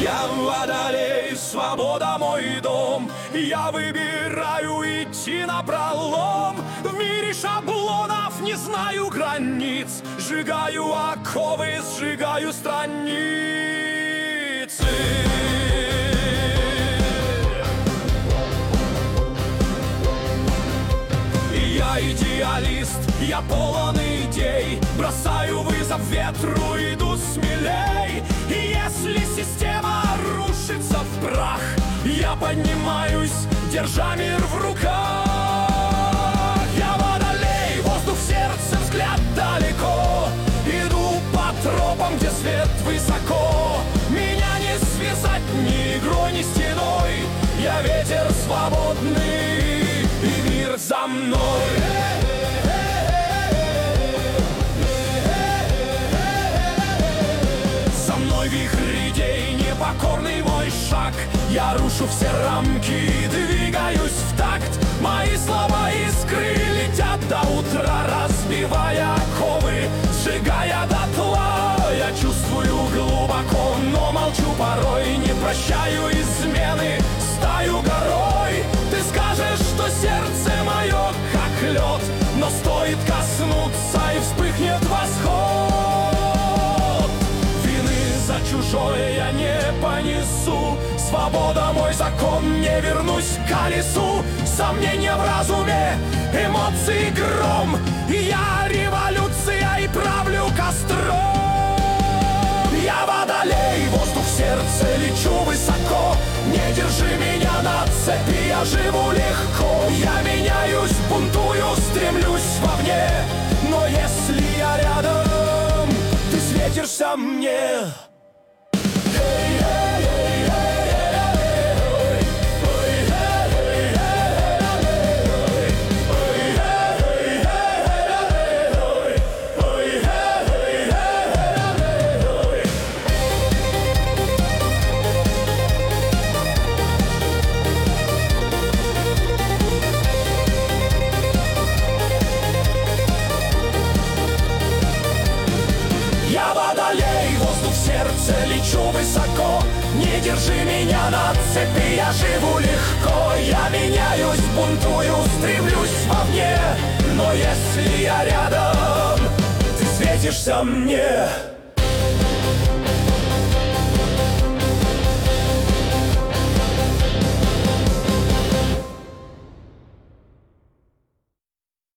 Я водолей, свобода мой дом. Я выбираю идти напролом. В мире шаблонов не знаю границ. Сжигаю оковы, сжигаю страницы. Я идеалист, я полон идей. Бросаю вызов ветру, иду смелей. И если система рушится в прах, я поднимаюсь, держа мир в руках. Я водолей, воздух в сердце, взгляд далеко. Иду по тропам, где свет высоко. Меня не связать ни игрой, ни стеной. Я ветер свободный, и мир за мной. За мной вихрь идей, непокорный мой шаг. Я рушу все рамки, двигаюсь в такт. Мои слова искры летят до утра, разбивая оковы, сжигая дотла. Я чувствую глубоко, но молчу порой. Не прощаю измены, стаю горой. Ты скажешь, что сердце мое как лед, но стоит коснуться, и вспыхнет восход. Вины за чужое я не понесу. Свобода мой закон, не вернусь к колесу. Сомнения в разуме, эмоции гром. Я революция и правлю костром. Я водолей, воздух в сердце, лечу высоко. Не держи меня на цепи, я живу легко. Я меняюсь, бунтую, стремлюсь вовне. Но если я рядом, ты светишься мне. Я водолей, воздух в сердце, лечу высоко. Не держи меня на цепи, я живу легко. Я меняюсь, бунтую, стремлюсь вовне. Но если я рядом, ты светишься мне.